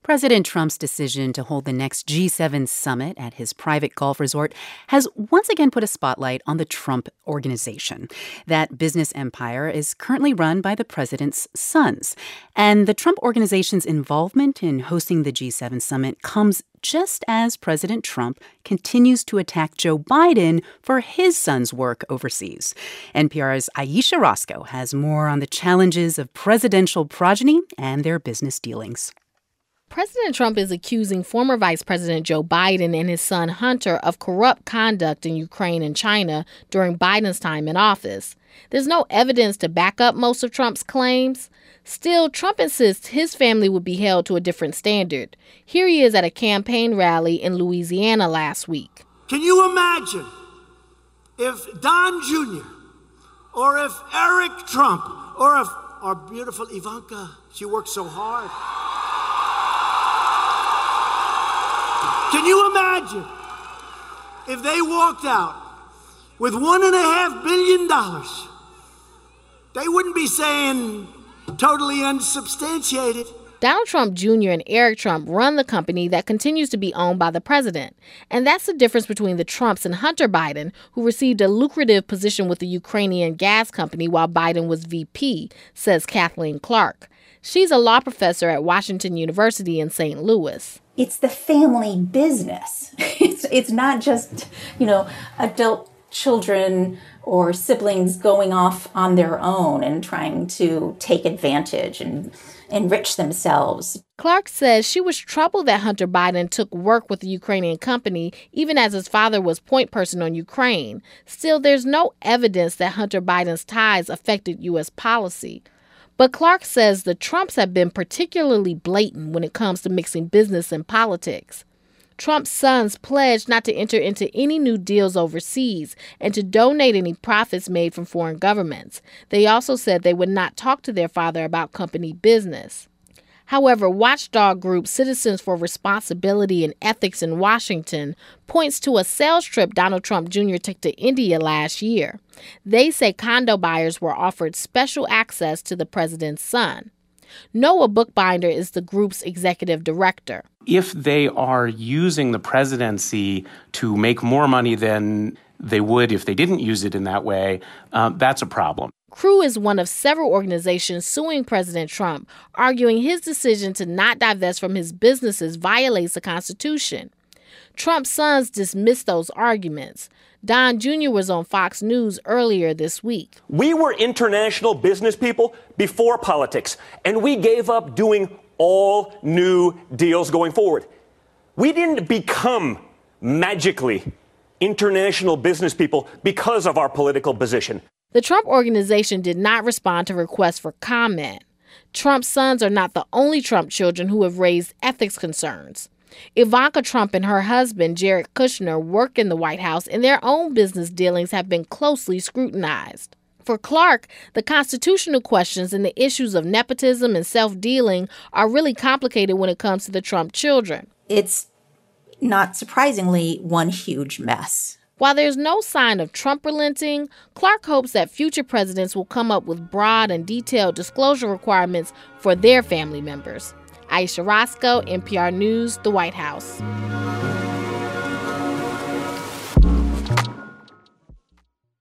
President Trump's decision to hold the next G7 summit at his private golf resort has once again put a spotlight on the Trump Organization. That business empire is currently run by the president's sons. And the Trump Organization's involvement in hosting the G7 summit comes just as President Trump continues to attack Joe Biden for his son's work overseas. NPR's Ayesha Rascoe has more on the challenges of presidential progeny and their business dealings. President Trump is accusing former Vice President Joe Biden and his son Hunter of corrupt conduct in Ukraine and China during Biden's time in office. There's no evidence to back up most of Trump's claims. Still, Trump insists his family would be held to a different standard. Here he is at a campaign rally in Louisiana last week. Can you imagine if Don Jr. or if Eric Trump or if our beautiful Ivanka, she worked so hard. Can you imagine if they walked out with $1.5 billion? They wouldn't be saying totally unsubstantiated. Donald Trump Jr. and Eric Trump run the company that continues to be owned by the president. And that's the difference between the Trumps and Hunter Biden, who received a lucrative position with the Ukrainian gas company while Biden was VP, says Kathleen Clark. She's a law professor at Washington University in St. Louis. It's the family business. It's not just, adult children or siblings going off on their own and trying to take advantage and enrich themselves. Clark says she was troubled that Hunter Biden took work with the Ukrainian company, even as his father was point person on Ukraine. Still, there's no evidence that Hunter Biden's ties affected U.S. policy. But Clark says the Trumps have been particularly blatant when it comes to mixing business and politics. Trump's sons pledged not to enter into any new deals overseas and to donate any profits made from foreign governments. They also said they would not talk to their father about company business. However, watchdog group Citizens for Responsibility and Ethics in Washington points to a sales trip Donald Trump Jr. took to India last year. They say condo buyers were offered special access to the president's son. Noah Bookbinder is the group's executive director. If they are using the presidency to make more money than they would if they didn't use it in that way, that's a problem. Crew is one of several organizations suing President Trump, arguing his decision to not divest from his businesses violates the Constitution. Trump's sons dismissed those arguments. Don Jr. was on Fox News earlier this week. We were international business people before politics, and we gave up doing all new deals going forward. We didn't become magically international business people because of our political position. The Trump Organization did not respond to requests for comment. Trump's sons are not the only Trump children who have raised ethics concerns. Ivanka Trump and her husband, Jared Kushner, work in the White House, and their own business dealings have been closely scrutinized. For Clark, the constitutional questions and the issues of nepotism and self-dealing are really complicated when it comes to the Trump children. It's, not surprisingly, one huge mess. While there's no sign of Trump relenting, Clark hopes that future presidents will come up with broad and detailed disclosure requirements for their family members. Ayesha Rascoe, NPR News, The White House.